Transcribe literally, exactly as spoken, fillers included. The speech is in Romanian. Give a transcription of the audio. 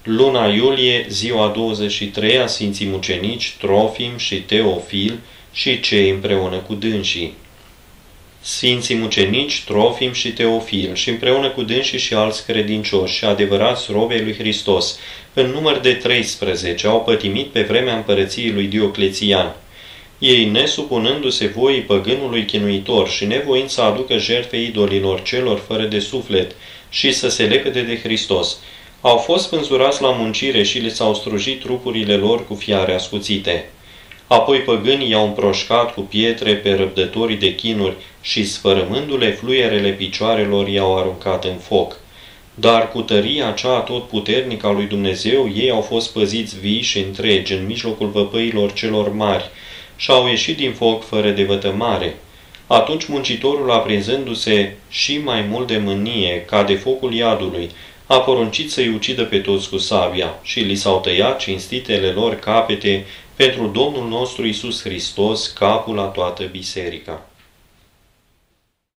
Luna iulie, ziua douăzeci și trei a Sfinții Mucenici Trofim și Teofil și cei împreună cu dânsii. Sfinții Mucenici Trofim și Teofil și împreună cu dânsii și alți credincioși și adevărați robi ai lui Hristos, în număr de treisprezece, au pătimit pe vremea împărăției lui Dioclețian. Ei, nesupunându-se voii păgânului chinuitor și nevoind să aducă jertfe idolilor celor fără de suflet și să se lepede de Hristos, au fost spânzurați la muncire și le s-au strujit trupurile lor cu fiare ascuțite. Apoi păgânii i-au împroșcat cu pietre pe răbdătorii de chinuri și, sfărâmându-le fluierele picioarelor, i-au aruncat în foc. Dar cu tăria cea atotputernică a lui Dumnezeu, ei au fost păziți vii și întregi în mijlocul văpăilor celor mari și au ieșit din foc fără de vătămare. Atunci muncitorul, aprinzându-se și mai mult de mânie, ca de focul iadului, a poruncit să-i ucidă pe toți cu sabia și li s-au tăiat cinstitele lor capete pentru Domnul nostru Iisus Hristos, capul la toată biserica.